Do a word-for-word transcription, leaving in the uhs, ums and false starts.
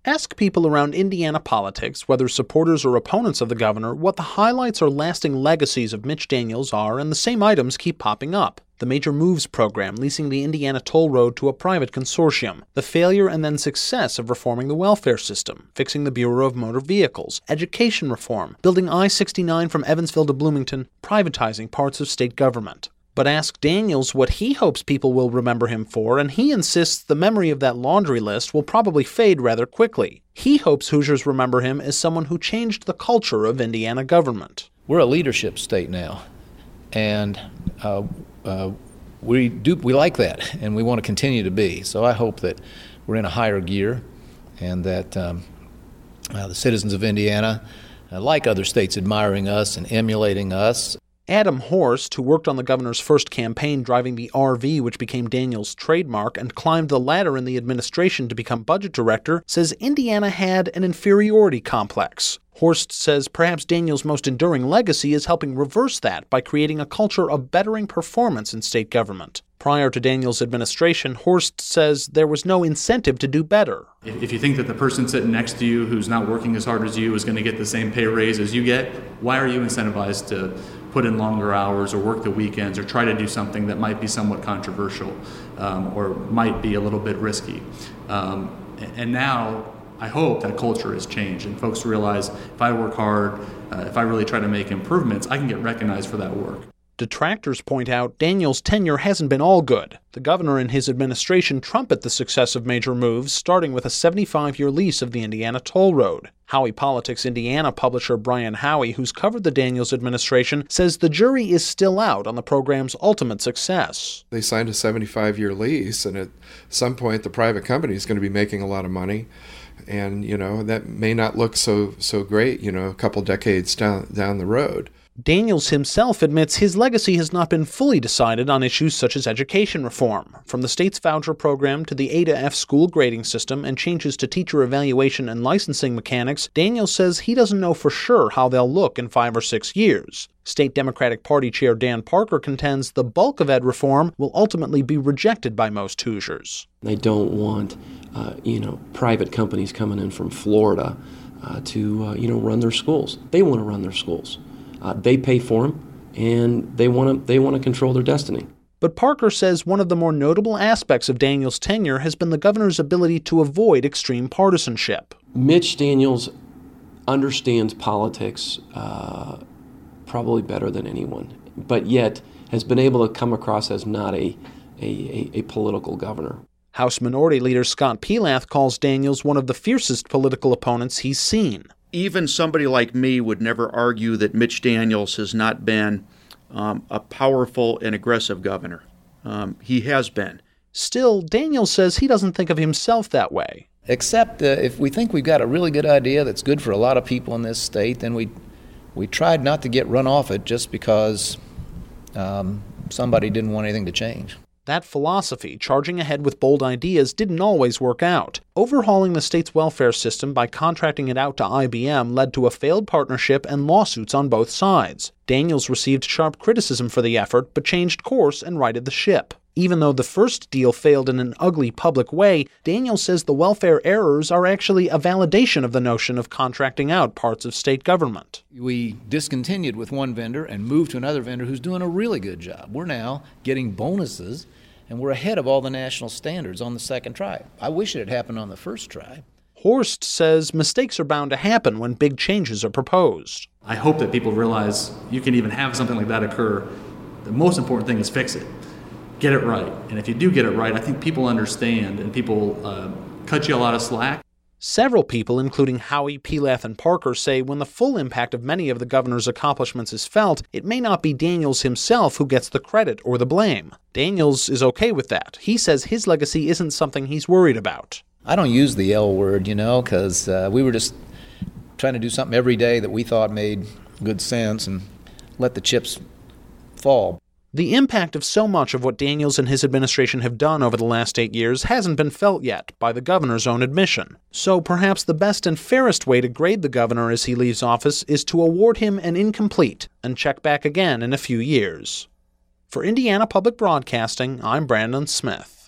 Ask people around Indiana politics, whether supporters or opponents of the governor, what the highlights or lasting legacies of Mitch Daniels are, and the same items keep popping up. The Major Moves program leasing the Indiana toll road to a private consortium, the failure and then success of reforming the welfare system, fixing the Bureau of Motor Vehicles, education reform, building I sixty-nine from Evansville to Bloomington, privatizing parts of state government. But ask Daniels what he hopes people will remember him for, and he insists the memory of that laundry list will probably fade rather quickly. He hopes Hoosiers remember him as someone who changed the culture of Indiana government. We're a leadership state now, and uh, uh, we do we like that, and we want to continue to be. So I hope that we're in a higher gear, and that um, uh, the citizens of Indiana, uh, like other states, admiring us and emulating us. Adam Horst, who worked on the governor's first campaign driving the R V which became Daniels' trademark and climbed the ladder in the administration to become budget director, says Indiana had an inferiority complex. Horst says perhaps Daniels' most enduring legacy is helping reverse that by creating a culture of bettering performance in state government. Prior to Daniels' administration, Horst says there was no incentive to do better. If you think that the person sitting next to you who's not working as hard as you is going to get the same pay raise as you get, why are you incentivized to put in longer hours or work the weekends or try to do something that might be somewhat controversial um, or might be a little bit risky? Um, and now I hope that culture has changed and folks realize if I work hard, uh, if I really try to make improvements, I can get recognized for that work. Detractors point out Daniels' tenure hasn't been all good. The governor and his administration trumpet the success of Major Moves, starting with a seventy-five-year lease of the Indiana toll road. Howey Politics Indiana publisher Brian Howey, who's covered the Daniels administration, says the jury is still out on the program's ultimate success. They signed a seventy-five-year lease, and at some point the private company is going to be making a lot of money. And, you know, that may not look so so great, you know, a couple decades down down the road. Daniels himself admits his legacy has not been fully decided on issues such as education reform. From the state's voucher program to the A to F school grading system and changes to teacher evaluation and licensing mechanics, Daniels says he doesn't know for sure how they'll look in five or six years. State Democratic Party Chair Dan Parker contends the bulk of ed reform will ultimately be rejected by most Hoosiers. They don't want, uh, you know, private companies coming in from Florida uh, to, uh, you know, run their schools. They want to run their schools. Uh, they pay for them, and they want to they want to control their destiny. But Parker says one of the more notable aspects of Daniels' tenure has been the governor's ability to avoid extreme partisanship. Mitch Daniels understands politics uh, probably better than anyone, but yet has been able to come across as not a, a, a, a political governor. House Minority Leader Scott Pelath calls Daniels one of the fiercest political opponents he's seen. Even somebody like me would never argue that Mitch Daniels has not been um, a powerful and aggressive governor. Um, he has been. Still, Daniels says he doesn't think of himself that way. Except uh, if we think we've got a really good idea that's good for a lot of people in this state, then we we tried not to get run off it just because um, somebody didn't want anything to change. That philosophy, charging ahead with bold ideas, didn't always work out. Overhauling the state's welfare system by contracting it out to I B M led to a failed partnership and lawsuits on both sides. Daniels received sharp criticism for the effort, but changed course and righted the ship. Even though the first deal failed in an ugly public way, Daniels says the welfare errors are actually a validation of the notion of contracting out parts of state government. We discontinued with one vendor and moved to another vendor who's doing a really good job. We're now getting bonuses, and we're ahead of all the national standards on the second try. I wish it had happened on the first try. Horst says mistakes are bound to happen when big changes are proposed. I hope that people realize you can even have something like that occur. The most important thing is fix it. Get it right. And if you do get it right, I think people understand and people uh, cut you a lot of slack. Several people, including Howey, Pelath, and Parker, say when the full impact of many of the governor's accomplishments is felt, it may not be Daniels himself who gets the credit or the blame. Daniels is okay with that. He says his legacy isn't something he's worried about. I don't use the L word, you know, because uh, we were just trying to do something every day that we thought made good sense and let the chips fall. The impact of so much of what Daniels and his administration have done over the last eight years hasn't been felt yet, by the governor's own admission. So perhaps the best and fairest way to grade the governor as he leaves office is to award him an incomplete and check back again in a few years. For Indiana Public Broadcasting, I'm Brandon Smith.